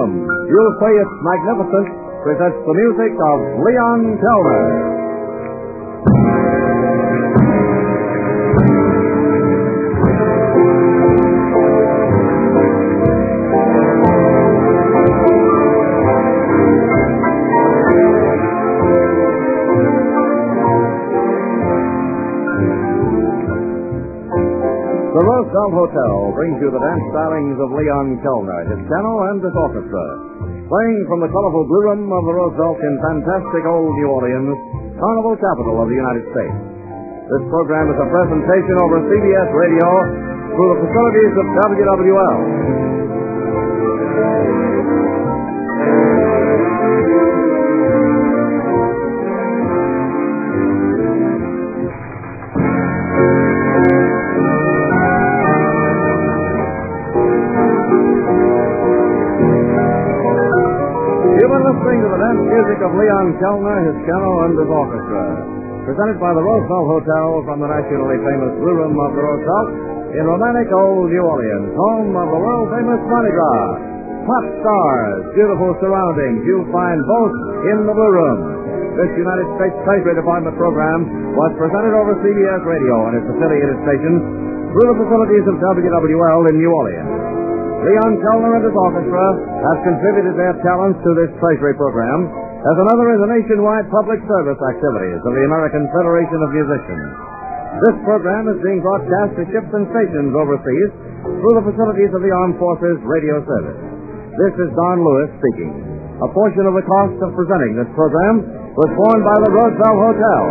Album, You'll Say It's Magnificent, presents the music of Leon Kellner. The Roosevelt Hotel brings you the dance stylings of Leon Kellner, his piano, and his orchestra, playing from the colorful blue room of the Roosevelt in fantastic old New Orleans, carnival capital of the United States. This program is a presentation over CBS Radio through the facilities of WWL. Listening to the dance music of Leon Kellner, his piano, and his orchestra. Presented by the Roosevelt Hotel from the nationally famous Blue Room of the Roosevelt in romantic old New Orleans, home of the world-famous Mardi Gras. Pop stars, beautiful surroundings, you'll find both in the Blue Room. This United States Treasury Department program was presented over CBS Radio and its affiliated stations through the facilities of WWL in New Orleans. Leon Kellner and his orchestra have contributed their talents to this Treasury program, as another is the nationwide public service activities of the American Federation of Musicians. This program is being broadcast to ships and stations overseas through the facilities of the Armed Forces Radio Service. This is Don Lewis speaking. A portion of the cost of presenting this program was borne by the Roosevelt Hotel.